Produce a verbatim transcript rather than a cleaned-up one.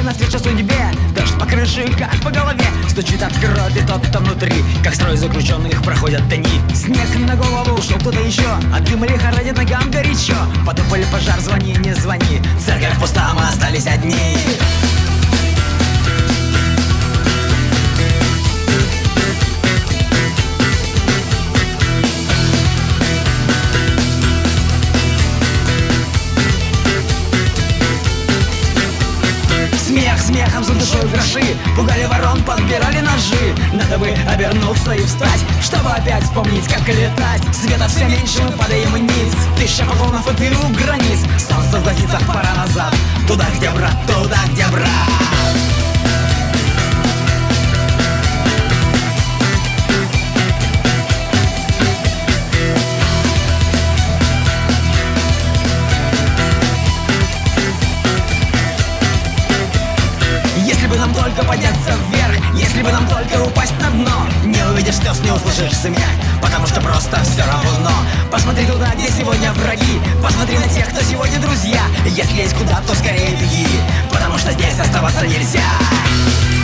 навстречу судьбе. Дождь по крыше, как по голове, стучит от крови тот, кто внутри. Как строй заключенных проходят дни. Снег на голову, ушел кто-то еще, а дым лихорадит, ногам горячо. Потопали пожар, звони, не звони. Церковь пуста, мы остались одни. Смех смехом, за душой гроши, пугали ворон, подбирали ножи. Надо бы обернуться и встать, чтобы опять вспомнить, как летать. Света все меньше, мы падаем вниз. Тысяча поклонов и ты у границ. Солнце в глазницах, пора назад. Туда, где брат, туда, где брат. Если бы нам только подняться вверх, если бы нам только упасть на дно, не увидишь слез, не услышишь смех, потому что просто все равно. Посмотри туда, где сегодня враги, посмотри на тех, кто сегодня друзья. Если есть куда, то скорее беги, потому что здесь оставаться нельзя.